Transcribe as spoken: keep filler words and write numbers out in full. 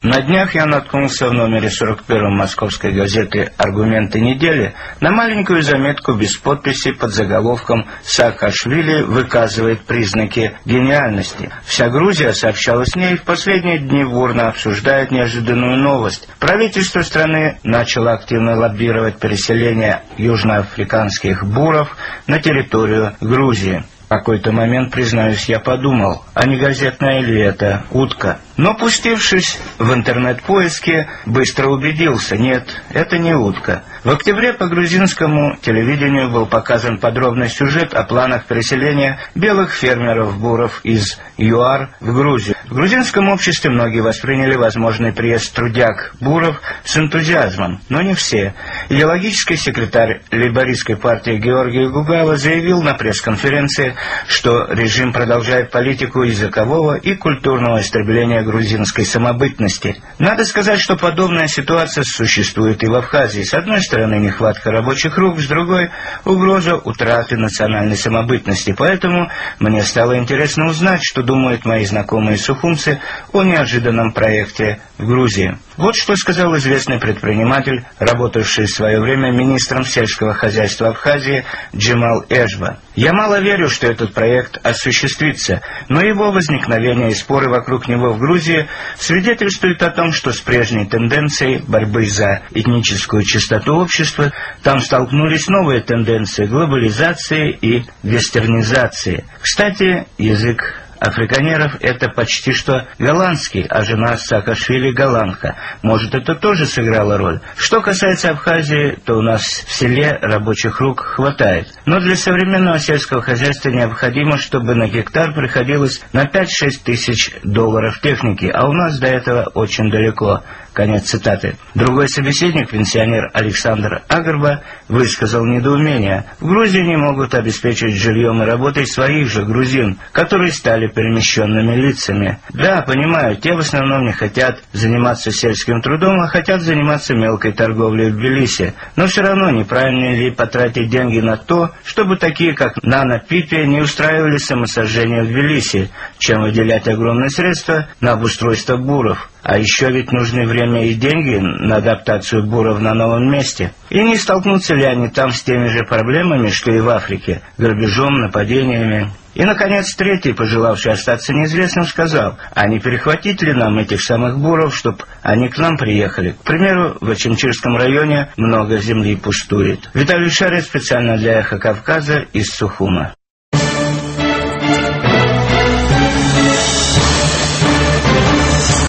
На днях я наткнулся в номере сорок первой московской газеты «Аргументы недели» на маленькую заметку без подписи под заголовком «Саакашвили выказывает признаки гениальности». Вся Грузия, сообщала с ней, в последние дни бурно обсуждает неожиданную новость. Правительство страны начало активно лоббировать переселение южноафриканских буров на территорию Грузии. В какой-то момент, признаюсь, я подумал, а не газетная ли это утка? Но, пустившись в интернет-поиски, быстро убедился, нет, это не утка. В октябре по грузинскому телевидению был показан подробный сюжет о планах переселения белых фермеров-буров из ЮАР в Грузию. В грузинском обществе многие восприняли возможный приезд трудяг-буров с энтузиазмом, но не все. Идеологический секретарь лейбористской партии Георгий Гугава заявил на пресс-конференции, что режим продолжает политику языкового и культурного истребления грузинской самобытности. Надо сказать, что подобная ситуация существует и в Абхазии. С одной стороны, нехватка рабочих рук, с другой – угроза утраты национальной самобытности. Поэтому мне стало интересно узнать, что думают мои знакомые сухумцы о неожиданном проекте в Грузии. Вот что сказал известный предприниматель, работавший в свое время министром сельского хозяйства Абхазии Джемал Эжба. «Я мало верю, что этот проект осуществится, но его возникновение и споры вокруг него в Грузии свидетельствуют о том, что с прежней тенденцией борьбы за этническую чистоту общества там столкнулись новые тенденции глобализации и вестернизации. Кстати, язык африканеров — это почти что голландский, а жена Саакашвили — голландка. Может, это тоже сыграло роль? Что касается Абхазии, то у нас в селе рабочих рук хватает. Но для современного сельского хозяйства необходимо, чтобы на гектар приходилось на пять-шесть тысяч долларов техники, а у нас до этого очень далеко». Конец цитаты. Другой собеседник, пенсионер Александр Агарба, высказал недоумение. В Грузии не могут обеспечить жильем и работой своих же грузин, которые стали перемещенными лицами. Да, понимаю, те в основном не хотят заниматься сельским трудом, а хотят заниматься мелкой торговлей в Тбилиси. Но все равно неправильно ли потратить деньги на то, чтобы такие, как Нана Пипи, не устраивали самосожжение в Тбилиси, чем выделять огромные средства на обустройство буров. А еще ведь нужны время и деньги на адаптацию буров на новом месте. И не столкнутся ли они там с теми же проблемами, что и в Африке, грабежом, нападениями? И, наконец, третий, пожелавший остаться неизвестным, сказал, а не перехватить ли нам этих самых буров, чтобы они к нам приехали? К примеру, в Очимчирском районе много земли пустует. Виталий Шарец, специально для «Эхо Кавказа» из Сухума.